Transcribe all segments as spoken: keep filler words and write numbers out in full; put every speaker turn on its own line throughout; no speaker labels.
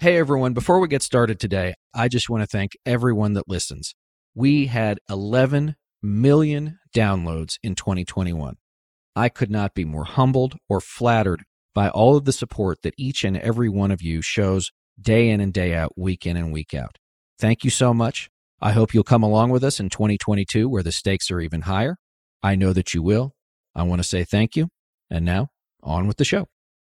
Hey everyone, before we get started today, I just want to thank everyone that listens. We had eleven million downloads in twenty twenty-one. I could not be more humbled or flattered by all of the support that each and every one of you shows day in and day out, week in and week out. Thank you so much. I hope you'll come along with us in twenty twenty-two where the stakes are even higher. I know that you will. I want to say thank you. And now, on with the show.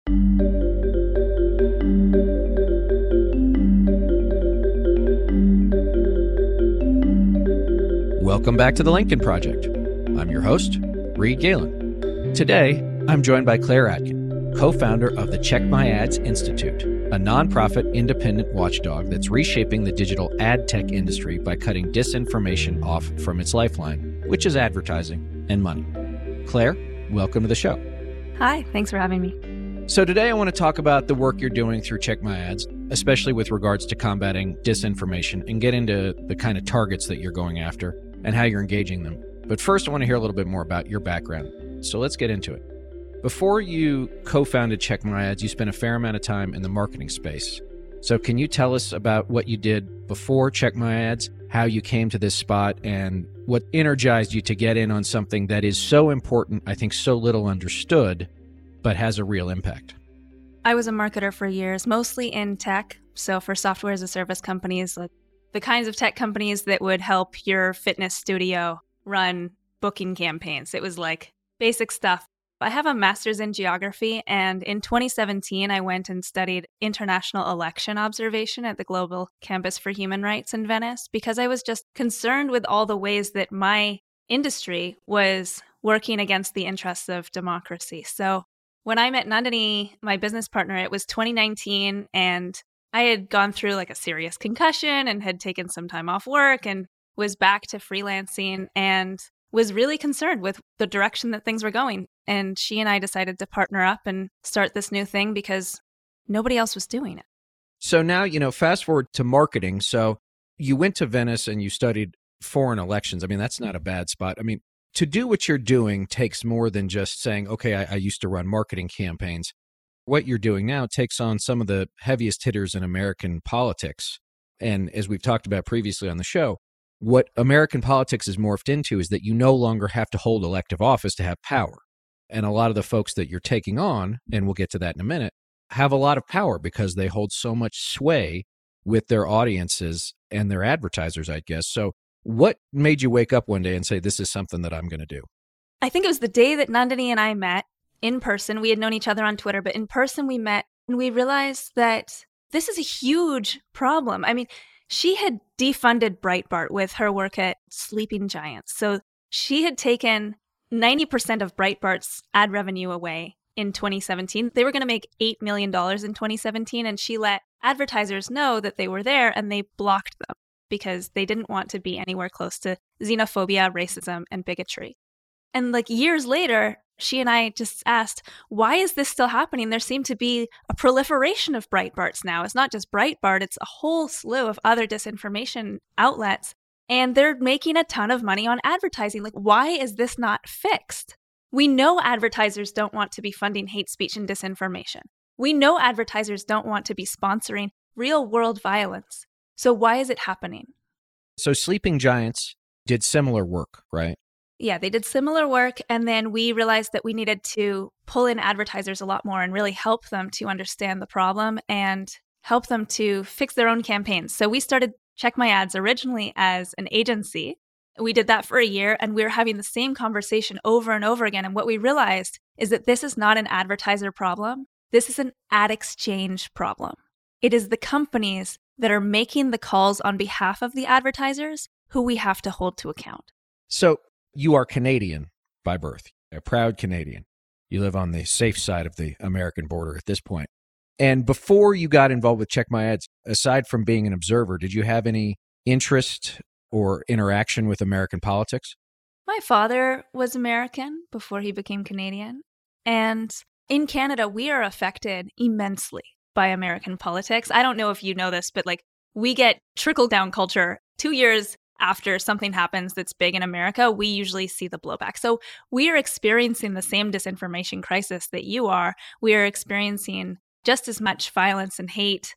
Welcome back to The Lincoln Project. I'm your host, Reed Galen. Today, I'm joined by Claire Atkin, co-founder of the Check My Ads Institute, a nonprofit independent watchdog that's reshaping the digital ad tech industry by cutting disinformation off from its lifeline, which is advertising and money. Claire, welcome to the show.
Hi, thanks for having me.
So today I want to talk about the work you're doing through Check My Ads, especially with regards to combating disinformation, and get into the kind of targets that you're going after and how you're engaging them. But first, I want to hear a little bit more about your background. So let's get into it. Before you co-founded Check My Ads, you spent a fair amount of time in the marketing space. So can you tell us about what you did before Check My Ads, how you came to this spot, and what energized you to get in on something that is so important, I think so little understood, but has a real impact?
I was a marketer for years, mostly in tech. So for software as a service companies, like the kinds of tech companies that would help your fitness studio run booking campaigns. It was like basic stuff. I have a master's in geography, and in twenty seventeen, I went and studied international election observation at the Global Campus for Human Rights in Venice because I was just concerned with all the ways that my industry was working against the interests of democracy. So when I met Nandini, my business partner, it was twenty nineteen, and I had gone through like a serious concussion and had taken some time off work and was back to freelancing and was really concerned with the direction that things were going. And she and I decided to partner up and start this new thing because nobody else was doing it.
So now, you know, fast forward to marketing. So you went to Venice and you studied foreign elections. I mean, that's not a bad spot. I mean, to do what you're doing takes more than just saying, okay, I, I used to run marketing campaigns. What you're doing now takes on some of the heaviest hitters in American politics. And as we've talked about previously on the show, what American politics is morphed into is that you no longer have to hold elective office to have power. And a lot of the folks that you're taking on, and we'll get to that in a minute, have a lot of power because they hold so much sway with their audiences and their advertisers, I guess. So what made you wake up one day and say, this is something that I'm going to do?
I think it was the day that Nandini and I met in person. We had known each other on Twitter, but in person we met and we realized that this is a huge problem. I mean, she had defunded Breitbart with her work at Sleeping Giants. So she had taken ninety percent of Breitbart's ad revenue away in twenty seventeen. They were going to make eight million dollars in twenty seventeen, and she let advertisers know that they were there and they blocked them because they didn't want to be anywhere close to xenophobia, racism, and bigotry. And like years later, she and I just asked, why is this still happening? There seemed to be a proliferation of Breitbarts now. It's not just Breitbart, it's a whole slew of other disinformation outlets. And they're making a ton of money on advertising. Like, why is this not fixed? We know advertisers don't want to be funding hate speech and disinformation. We know advertisers don't want to be sponsoring real world violence. So why is it happening?
So Sleeping Giants did similar work, right?
Yeah, they did similar work. And then we realized that we needed to pull in advertisers a lot more and really help them to understand the problem and help them to fix their own campaigns. So we started Check My Ads originally as an agency. We did that for a year and we were having the same conversation over and over again. And what we realized is that this is not an advertiser problem. This is an ad exchange problem. It is the companies that are making the calls on behalf of the advertisers who we have to hold to account.
So you are Canadian by birth, a proud Canadian. You live on the safe side of the American border at this point. And before you got involved with Check My Ads, aside from being an observer, did you have any interest or interaction with American politics?
My father was American before he became Canadian. And in Canada, we are affected immensely by American politics. I don't know if you know this, but like we get trickle-down culture two years after something happens that's big in America, we usually see the blowback. So we are experiencing the same disinformation crisis that you are. We are experiencing just as much violence and hate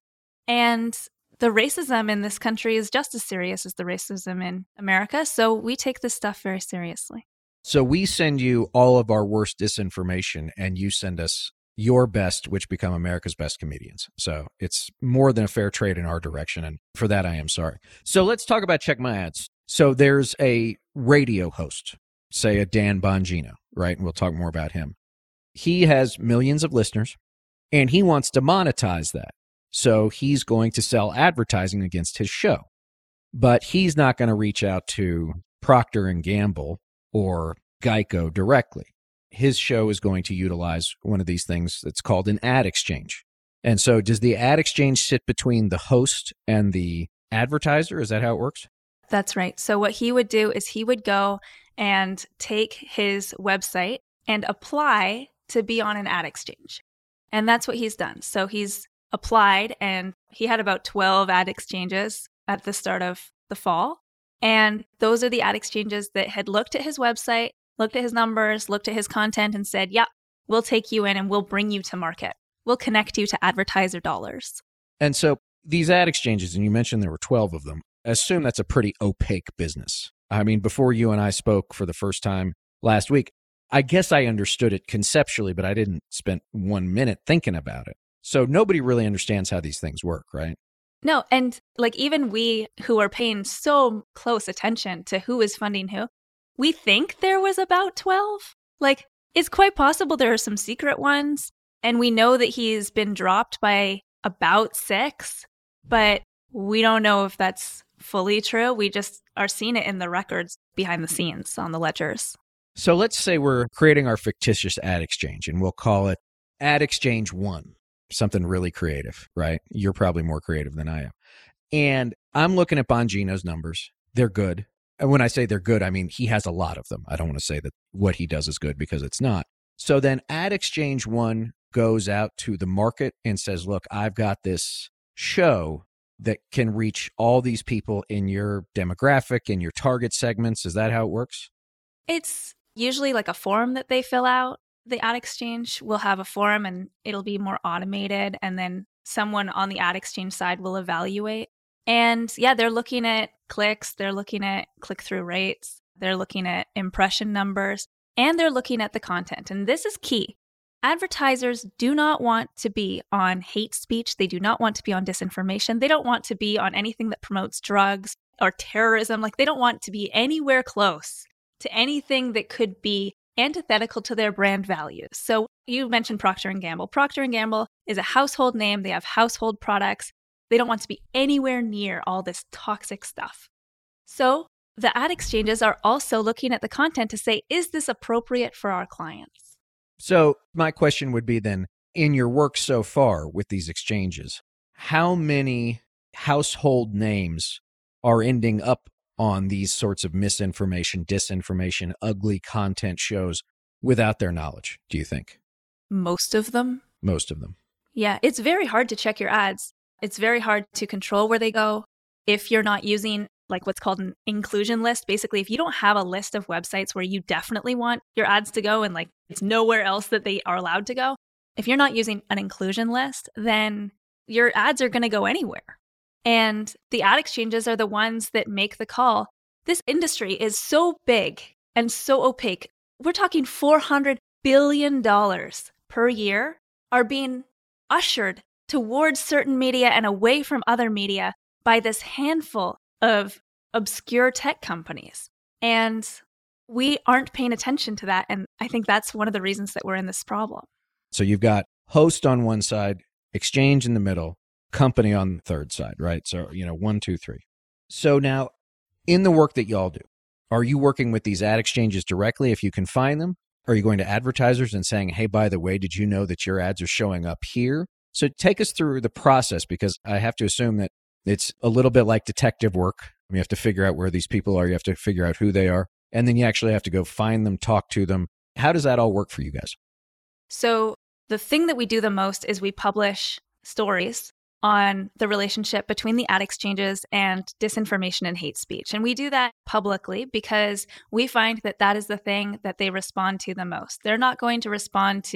And the racism in this country is just as serious as the racism in America. So we take this stuff very seriously.
So we send you all of our worst disinformation and you send us your best, which become America's best comedians. So it's more than a fair trade in our direction. And for that, I am sorry. So let's talk about Check My Ads. So there's a radio host, say a Dan Bongino, right? And we'll talk more about him. He has millions of listeners and he wants to monetize that. So he's going to sell advertising against his show, but he's not going to reach out to Procter and Gamble or Geico directly. His show is going to utilize one of these things that's called an ad exchange. And so does the ad exchange sit between the host and the advertiser? Is that how it works?
That's right. So what he would do is he would go and take his website and apply to be on an ad exchange. And that's what he's done. So he's applied and he had about twelve ad exchanges at the start of the fall. And those are the ad exchanges that had looked at his website, looked at his numbers, looked at his content and said, yeah, we'll take you in and we'll bring you to market. We'll connect you to advertiser dollars.
And so these ad exchanges, and you mentioned there were twelve of them, I assume that's a pretty opaque business. I mean, before you and I spoke for the first time last week, I guess I understood it conceptually, but I didn't spend one minute thinking about it. So nobody really understands how these things work, right?
No, and like even we who are paying so close attention to who is funding who, we think there was about twelve. Like, it's quite possible there are some secret ones, and we know that he's been dropped by about six, but we don't know if that's fully true. We just are seeing it in the records behind the scenes on the ledgers.
So let's say we're creating our fictitious ad exchange, and we'll call it Ad Exchange One. Something really creative, right? You're probably more creative than I am. And I'm looking at Bongino's numbers. They're good. And when I say they're good, I mean he has a lot of them. I don't want to say that what he does is good because it's not. So then Ad Exchange One goes out to the market and says, look, I've got this show that can reach all these people in your demographic, in your target segments. Is that how it works?
It's usually like a form that they fill out. The ad exchange will have a form and it'll be more automated. And then someone on the ad exchange side will evaluate. And yeah, they're looking at clicks. They're looking at click-through rates. They're looking at impression numbers. And they're looking at the content. And this is key. Advertisers do not want to be on hate speech. They do not want to be on disinformation. They don't want to be on anything that promotes drugs or terrorism. Like, they don't want to be anywhere close to anything that could be antithetical to their brand values. So you mentioned Procter and Gamble. Procter and Gamble is a household name. They have household products. They don't want to be anywhere near all this toxic stuff. So the ad exchanges are also looking at the content to say, is this appropriate for our clients?
So my question would be then, in your work so far with these exchanges, how many household names are ending up on these sorts of misinformation, disinformation, ugly content shows without their knowledge, do you think?
Most of them.
Most of them.
Yeah, it's very hard to check your ads. It's very hard to control where they go if you're not using like what's called an inclusion list. Basically, if you don't have a list of websites where you definitely want your ads to go and like it's nowhere else that they are allowed to go, if you're not using an inclusion list, then your ads are going to go anywhere. And the ad exchanges are the ones that make the call. This industry is so big and so opaque. We're talking four hundred billion dollars per year are being ushered towards certain media and away from other media by this handful of obscure tech companies. And we aren't paying attention to that. And I think that's one of the reasons that we're in this problem.
So you've got host on one side, exchange in the middle, company on the third side, right? So, you know, one, two, three. So now in the work that y'all do, are you working with these ad exchanges directly if you can find them? Are you going to advertisers and saying, hey, by the way, did you know that your ads are showing up here? So take us through the process, because I have to assume that it's a little bit like detective work. You have to figure out where these people are. You have to figure out who they are. And then you actually have to go find them, talk to them. How does that all work for you guys?
So the thing that we do the most is we publish stories on the relationship between the ad exchanges and disinformation and hate speech. And we do that publicly because we find that that is the thing that they respond to the most. They're not going to respond to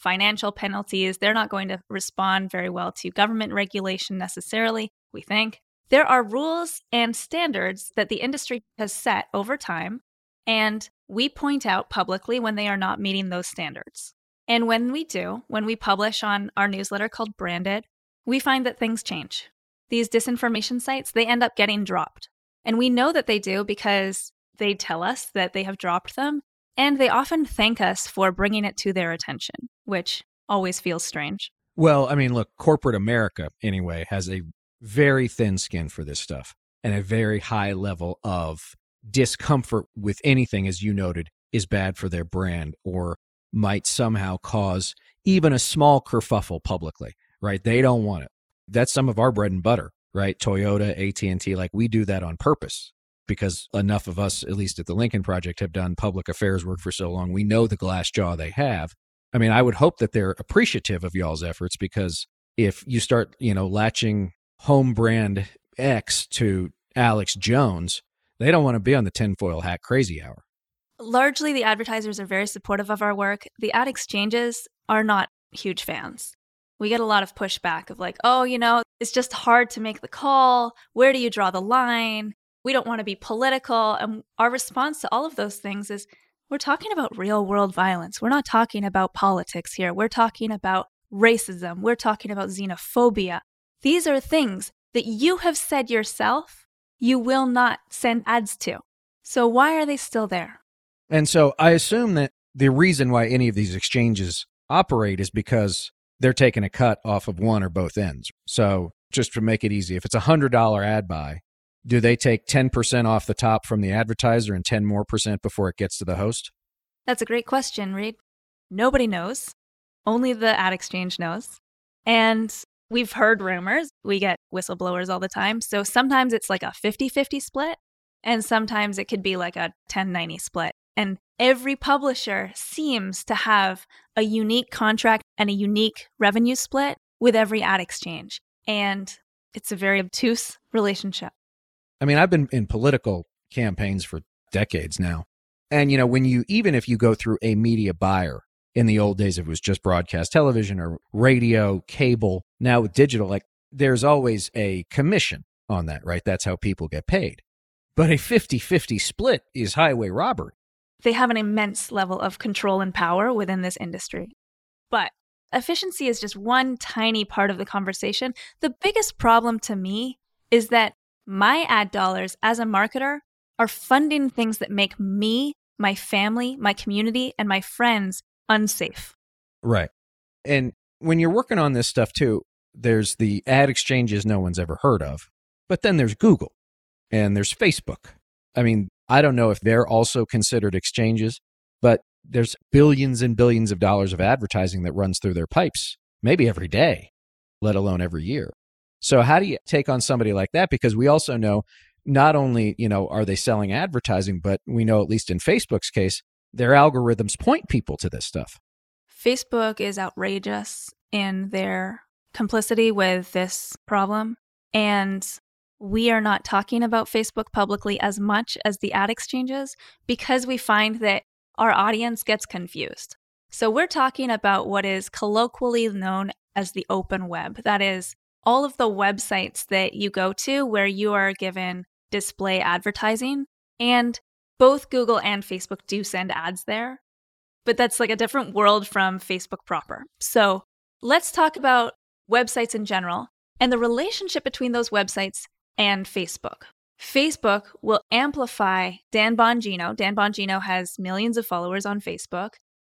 financial penalties. They're not going to respond very well to government regulation necessarily, we think. There are rules and standards that the industry has set over time, and we point out publicly when they are not meeting those standards. And when we do, when we publish on our newsletter called Branded, we find that things change. These disinformation sites, they end up getting dropped. And we know that they do because they tell us that they have dropped them, and they often thank us for bringing it to their attention, which always feels strange.
Well, I mean, look, corporate America, anyway, has a very thin skin for this stuff and a very high level of discomfort with anything, as you noted, is bad for their brand or might somehow cause even a small kerfuffle publicly, right? They don't want it. That's some of our bread and butter, right? Toyota, A T and T, like we do that on purpose because enough of us, at least at the Lincoln Project, have done public affairs work for so long. We know the glass jaw they have. I mean, I would hope that they're appreciative of y'all's efforts because if you start, you know, latching home brand X to Alex Jones, they don't want to be on the tinfoil hat crazy hour.
Largely, the advertisers are very supportive of our work. The ad exchanges are not huge fans. We get a lot of pushback of like, oh, you know, it's just hard to make the call. Where do you draw the line? We don't want to be political. And our response to all of those things is we're talking about real world violence. We're not talking about politics here. We're talking about racism. We're talking about xenophobia. These are things that you have said yourself you will not send ads to. So why are they still there?
And so I assume that the reason why any of these exchanges operate is because they're taking a cut off of one or both ends. So just to make it easy, if it's a one hundred dollars ad buy, do they take ten percent off the top from the advertiser and ten more percent before it gets to the host?
That's a great question, Reed. Nobody knows. Only the ad exchange knows. And we've heard rumors. We get whistleblowers all the time. So sometimes it's like a fifty-fifty split, and sometimes it could be like a ten ninety split. And every publisher seems to have a unique contract and a unique revenue split with every ad exchange. And it's a very obtuse relationship.
I mean, I've been in political campaigns for decades now. And, you know, when you, even if you go through a media buyer, in the old days, it was just broadcast television or radio, cable. Now with digital, like there's always a commission on that, right? That's how people get paid. But a fifty-fifty split is highway robbery.
They have an immense level of control and power within this industry. But efficiency is just one tiny part of the conversation. The biggest problem to me is that my ad dollars as a marketer are funding things that make me, my family, my community, and my friends unsafe.
Right. And when you're working on this stuff too, there's the ad exchanges no one's ever heard of, but then there's Google and there's Facebook. I mean, I don't know if they're also considered exchanges, but there's billions and billions of dollars of advertising that runs through their pipes, maybe every day, let alone every year. So how do you take on somebody like that? Because we also know not only, you know, are they selling advertising, but we know, at least in Facebook's case, their algorithms point people to this stuff.
Facebook is outrageous in their complicity with this problem. And we are not talking about Facebook publicly as much as the ad exchanges because we find that our audience gets confused. So we're talking about what is colloquially known as the open web. That is all of the websites that you go to where you are given display advertising. And both Google and Facebook do send ads there. But that's like a different world from Facebook proper. So let's talk about websites in general and the relationship between those websites and Facebook. Facebook will amplify Dan Bongino. Dan Bongino has millions of followers on Facebook,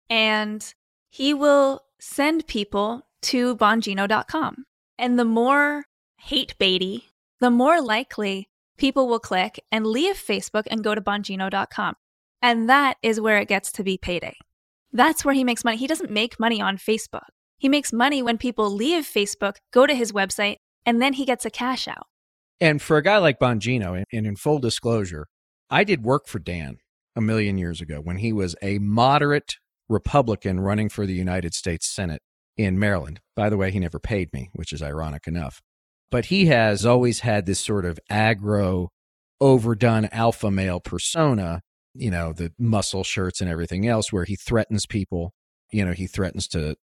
and he will send people to bongino dot com. And the more hate baity, the more likely people will click and leave Facebook and go to bongino dot com. And that is where it gets to be payday. That's where he makes money. He doesn't make money on Facebook. He makes money when people leave Facebook, go to his website, and then he gets a cash out.
And for a guy like Bongino, and in full disclosure, I did work for Dan a million years ago when he was a moderate Republican running for the United States Senate in Maryland. By the way, he never paid me, which is ironic enough. But he has always had this sort of aggro, overdone alpha male persona, you know, the muscle shirts and everything else, where he threatens people. You know, he threatens to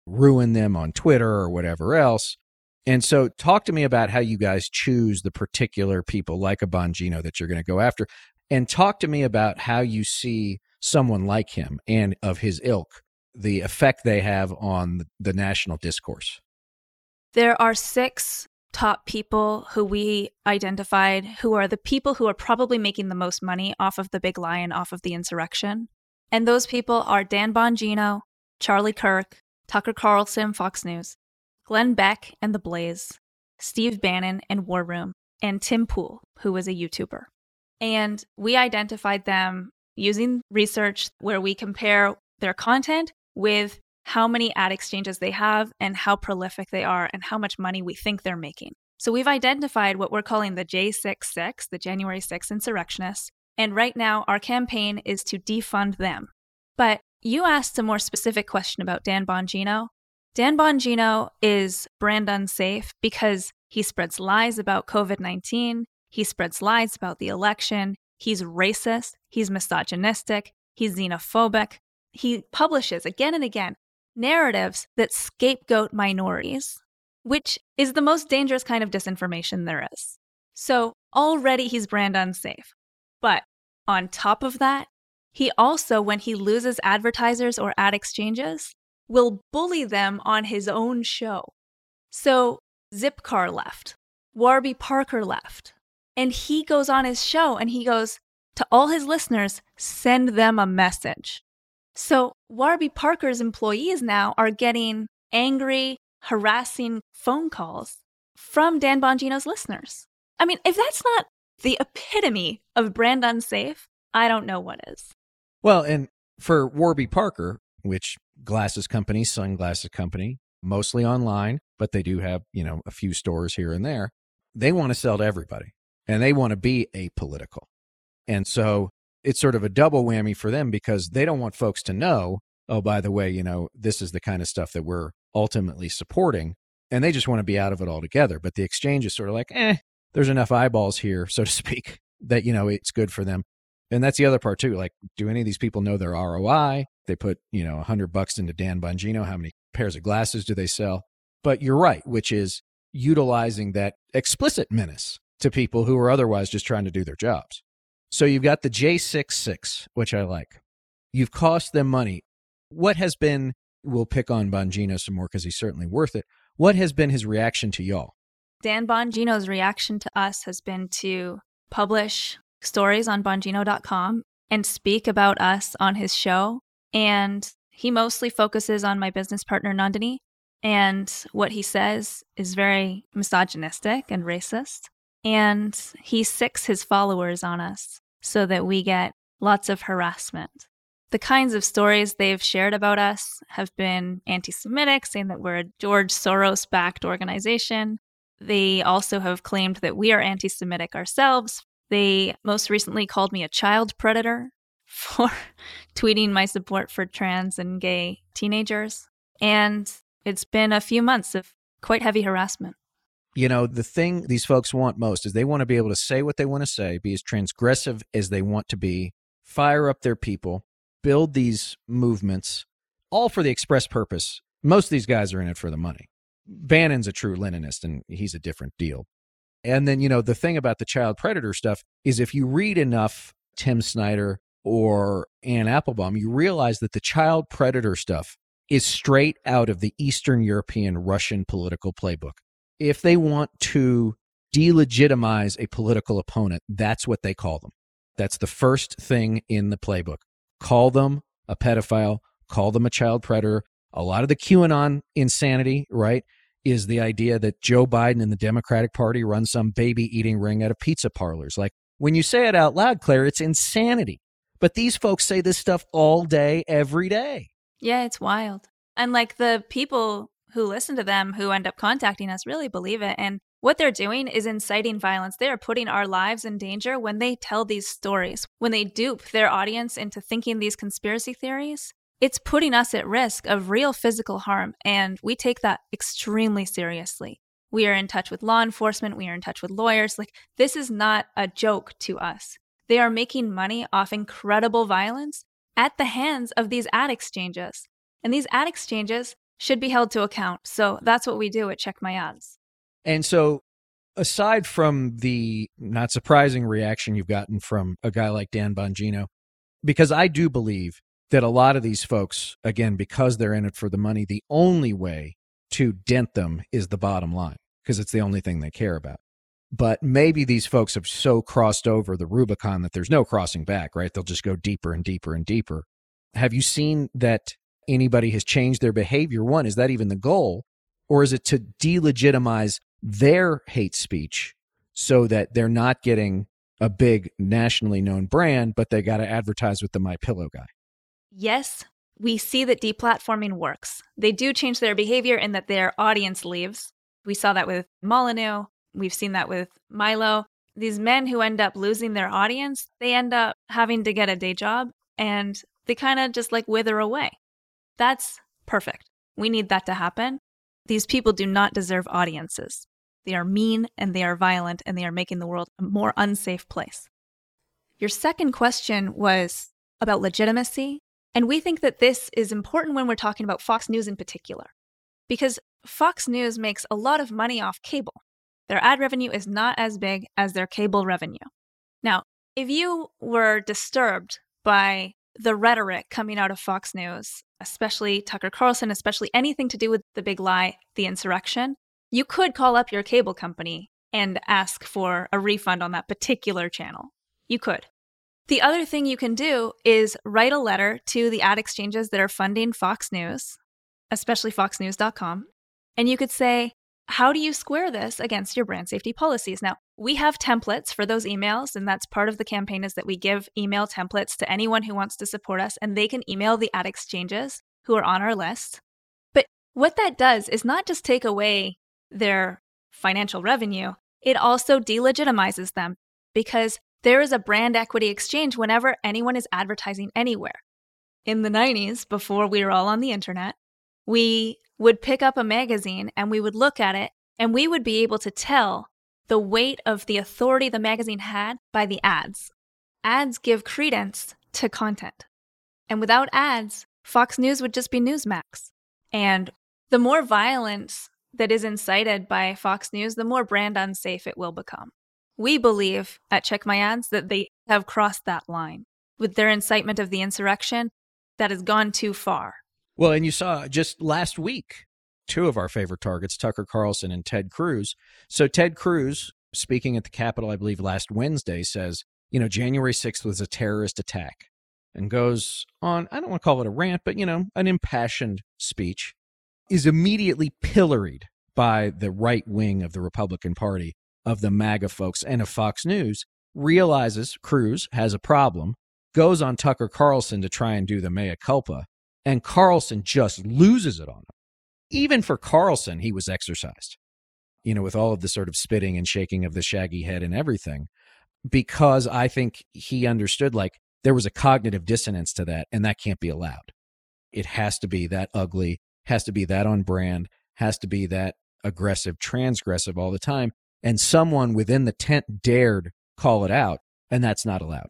ruin them on Twitter or whatever else. And so talk to me about how you guys choose the particular people like a Bongino that you're going to go after. And talk to me about how you see someone like him and of his ilk, the effect they have on the national discourse.
There are six top people who we identified who are the people who are probably making the most money off of the big lie and off of the insurrection. And those people are Dan Bongino, Charlie Kirk, Tucker Carlson, Fox News, Glenn Beck and The Blaze, Steve Bannon and War Room, and Tim Pool, who is a YouTuber. And we identified them using research where we compare their content with how many ad exchanges they have and how prolific they are and how much money we think they're making. So we've identified what we're calling the J sixty-six, the January sixth insurrectionists. And right now our campaign is to defund them. But you asked a more specific question about Dan Bongino. Dan Bongino is brand unsafe because he spreads lies about covid nineteen. He spreads lies about the election. He's racist. He's misogynistic. He's xenophobic. He publishes again and again narratives that scapegoat minorities, which is the most dangerous kind of disinformation there is. So already he's brand unsafe. But on top of that, he also, when he loses advertisers or ad exchanges, will bully them on his own show. So Zipcar left. Warby Parker left. And he goes on his show and he goes to all his listeners, send them a message. So Warby Parker's employees now are getting angry, harassing phone calls from Dan Bongino's listeners. I mean, if that's not the epitome of brand unsafe, I don't know what is.
Well, and for Warby Parker, which glasses company, sunglasses company, mostly online, but they do have, you know, a few stores here and there, they want to sell to everybody. And they want to be apolitical. And so it's sort of a double whammy for them because they don't want folks to know, oh, by the way, you know, this is the kind of stuff that we're ultimately supporting. And they just want to be out of it altogether. But the exchange is sort of like, eh, there's enough eyeballs here, so to speak, that, you know, it's good for them. And that's the other part too. Like, do any of these people know their R O I? They put, you know, a hundred bucks into Dan Bongino. How many pairs of glasses do they sell? But you're right, which is utilizing that explicit menace to people who are otherwise just trying to do their jobs. So you've got the J sixty-six, which I like. You've cost them money. What has been, we'll pick on Bongino some more because he's certainly worth it. What has been his reaction to y'all?
Dan Bongino's reaction to us has been to publish stories on Bongino dot com and speak about us on his show. And he mostly focuses on my business partner, Nandini. And what he says is very misogynistic and racist. And he sicks his followers on us so that we get lots of harassment. The kinds of stories they've shared about us have been anti-Semitic, saying that we're a George Soros-backed organization. They also have claimed that we are anti-Semitic ourselves. They most recently called me a child predator for tweeting my support for trans and gay teenagers. And it's been a few months of quite heavy harassment.
You know, the thing these folks want most is they want to be able to say what they want to say, be as transgressive as they want to be, fire up their people, build these movements, all for the express purpose. Most of these guys are in it for the money. Bannon's a true Leninist, and he's a different deal. And then, you know, the thing about the child predator stuff is if you read enough Tim Snyder or Anne Applebaum, you realize that the child predator stuff is straight out of the Eastern European Russian political playbook. If they want to delegitimize a political opponent, that's what they call them. That's the first thing in the playbook. Call them a pedophile, call them a child predator. A lot of the QAnon insanity, right, is the idea that Joe Biden and the Democratic Party run some baby-eating ring out of pizza parlors. Like, when you say it out loud, Claire, it's insanity. But these folks say this stuff all day, every day.
Yeah, it's wild. And like the people who listen to them, who end up contacting us, really believe it. And what they're doing is inciting violence. They are putting our lives in danger when they tell these stories. When they dupe their audience into thinking these conspiracy theories, it's putting us at risk of real physical harm. And we take that extremely seriously. We are in touch with law enforcement. We are in touch with lawyers. Like, this is not a joke to us. They are making money off incredible violence at the hands of these ad exchanges. And these ad exchanges should be held to account. So that's what we do at Check My Ads.
And so aside from the not surprising reaction you've gotten from a guy like Dan Bongino, because I do believe that a lot of these folks, again, because they're in it for the money, the only way to dent them is the bottom line, because it's the only thing they care about. But maybe these folks have so crossed over the Rubicon that there's no crossing back, right? They'll just go deeper and deeper and deeper. Have you seen that anybody has changed their behavior? One, is that even the goal? Or is it to delegitimize their hate speech so that they're not getting a big nationally known brand, but they got to advertise with the MyPillow guy?
Yes, we see that deplatforming works. They do change their behavior in that their audience leaves. We saw that with Molyneux. We've seen that with Milo. These men who end up losing their audience, they end up having to get a day job and they kind of just like wither away. That's perfect. We need that to happen. These people do not deserve audiences. They are mean and they are violent and they are making the world a more unsafe place. Your second question was about legitimacy. And we think that this is important when we're talking about Fox News in particular, because Fox News makes a lot of money off cable. Their ad revenue is not as big as their cable revenue. Now, if you were disturbed by the rhetoric coming out of Fox News, especially Tucker Carlson, especially anything to do with the big lie, the insurrection, you could call up your cable company and ask for a refund on that particular channel. You could. The other thing you can do is write a letter to the ad exchanges that are funding Fox News, especially fox news dot com, and you could say, how do you square this against your brand safety policies? Now, we have templates for those emails, and that's part of the campaign is that we give email templates to anyone who wants to support us, and they can email the ad exchanges who are on our list. But what that does is not just take away their financial revenue, it also delegitimizes them, because there is a brand equity exchange whenever anyone is advertising anywhere. In the nineties, before we were all on the internet, we would pick up a magazine and we would look at it and we would be able to tell the weight of the authority the magazine had by the ads. Ads give credence to content. And without ads, Fox News would just be Newsmax. And the more violence that is incited by Fox News, the more brand unsafe it will become. We believe at Check My Ads that they have crossed that line. With their incitement of the insurrection, that has gone too far.
Well, and you saw just last week, two of our favorite targets, Tucker Carlson and Ted Cruz. So Ted Cruz, speaking at the Capitol, I believe last Wednesday, says, you know, January sixth was a terrorist attack, and goes on, I don't want to call it a rant, but, you know, an impassioned speech, is immediately pilloried by the right wing of the Republican Party, of the MAGA folks and of Fox News, realizes Cruz has a problem, goes on Tucker Carlson to try and do the mea culpa, and Carlson just loses it on him. Even for Carlson, he was exercised, you know, with all of the sort of spitting and shaking of the shaggy head and everything, because I think he understood, like, there was a cognitive dissonance to that, and that can't be allowed. It has to be that ugly, has to be that on brand, has to be that aggressive, transgressive all the time. And someone within the tent dared call it out, and that's not allowed.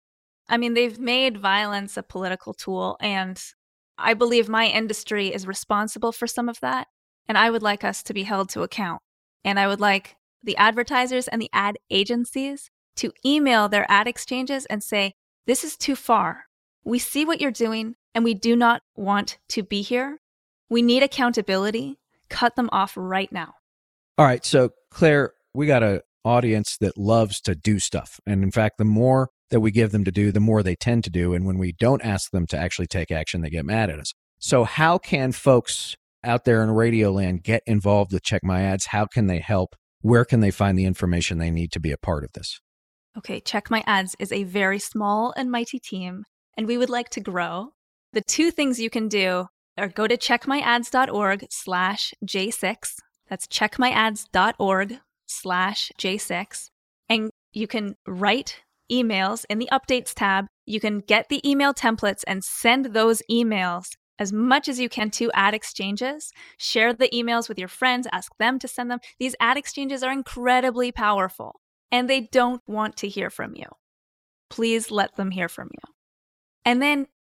I mean, they've made violence a political tool, and I believe my industry is responsible for some of that, and I would like us to be held to account. And I would like the advertisers and the ad agencies to email their ad exchanges and say, this is too far. We see what you're doing, and we do not want to be here. We need accountability. Cut them off right now.
All right, so Claire, we got an audience that loves to do stuff. And in fact, the more that we give them to do, the more they tend to do. And when we don't ask them to actually take action, they get mad at us. So how can folks out there in Radio Land get involved with Check My Ads? How can they help? Where can they find the information they need to be a part of this?
Okay, Check My Ads is a very small and mighty team, and we would like to grow. The two things you can do are go to checkmyads.org slash J6. That's checkmyads.org slash J6. And you can write emails in the updates tab. You can get the email templates and send those emails as much as you can to ad exchanges. Share the emails with your friends. Ask them to send them. These ad exchanges are incredibly powerful, and they don't want to hear from you. Please let them hear from you. And then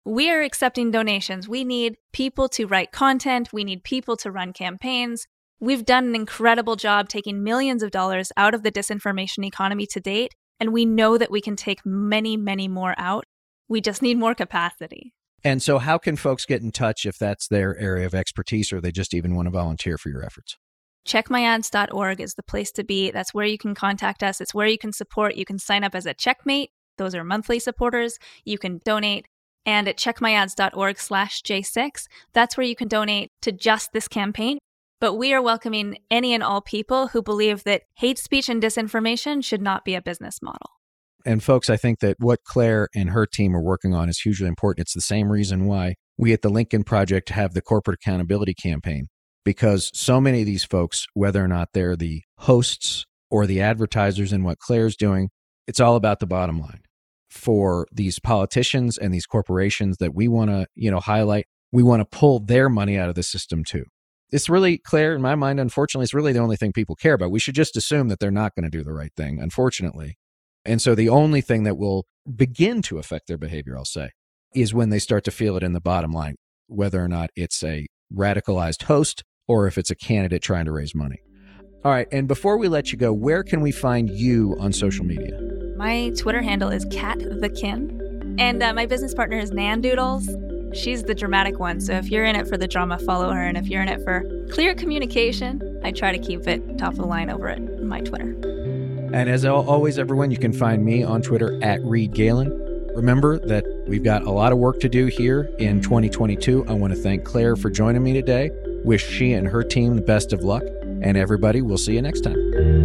we are accepting donations. We need people to write content. We need people to run campaigns. We've done an incredible job taking millions of dollars out of the disinformation economy to date, and we know that we can take many, many more out. We just need more capacity.
And so how can folks get in touch if that's their area of expertise, or they just even want to volunteer for your efforts?
check my ads dot org is the place to be. That's where you can contact us. It's where you can support. You can sign up as a checkmate. Those are monthly supporters. You can donate. And at check my ads dot org slash J six, that's where you can donate to just this campaign. But we are welcoming any and all people who believe that hate speech and disinformation should not be a business model.
And folks, I think that what Claire and her team are working on is hugely important. It's the same reason why we at the Lincoln Project have the Corporate Accountability Campaign, because so many of these folks, whether or not they're the hosts or the advertisers in what Claire's doing, it's all about the bottom line. For these politicians and these corporations that we want to, you know, highlight, we want to pull their money out of the system too. It's really, Claire, in my mind, unfortunately, it's really the only thing people care about. We should just assume that they're not going to do the right thing, unfortunately. And so the only thing that will begin to affect their behavior, I'll say, is when they start to feel it in the bottom line, whether or not it's a radicalized host or if it's a candidate trying to raise money. All right. And before we let you go, where can we find you on social media?
My Twitter handle is Kat the Kin. And uh, my business partner is Nan Doodles. She's the dramatic one. So if you're in it for the drama, follow her. And if you're in it for clear communication, I try to keep it top of the line over at my Twitter.
And as always, everyone, you can find me on Twitter at Reed Galen. Remember that we've got a lot of work to do here in twenty twenty-two. I want to thank Claire for joining me today. Wish she and her team the best of luck. And everybody, we'll see you next time.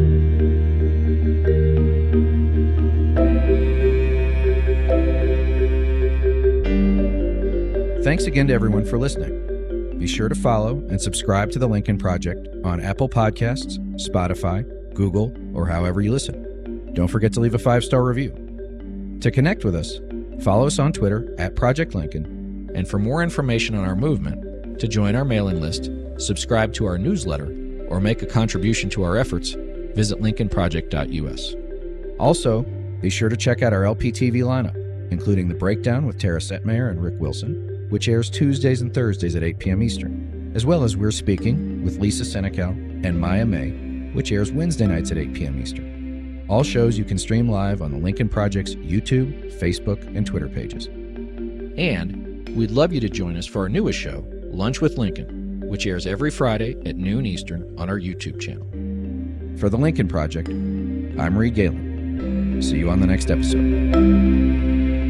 Thanks again to everyone for listening. Be sure to follow and subscribe to The Lincoln Project on Apple Podcasts, Spotify, Google, or however you listen. Don't forget to leave a five-star review. To connect with us, follow us on Twitter at Project Lincoln. And for more information on our movement, to join our mailing list, subscribe to our newsletter, or make a contribution to our efforts, visit lincoln project dot U S. Also, be sure to check out our L P T V lineup, including The Breakdown with Tara Setmayer and Rick Wilson, which airs Tuesdays and Thursdays at eight p.m. Eastern, as well as We're Speaking with Lisa Senecal and Maya May, which airs Wednesday nights at eight p.m. Eastern. All shows you can stream live on the Lincoln Project's YouTube, Facebook, and Twitter pages. And we'd love you to join us for our newest show, Lunch with Lincoln, which airs every Friday at noon Eastern on our YouTube channel. For the Lincoln Project, I'm Reed Galen. See you on the next episode.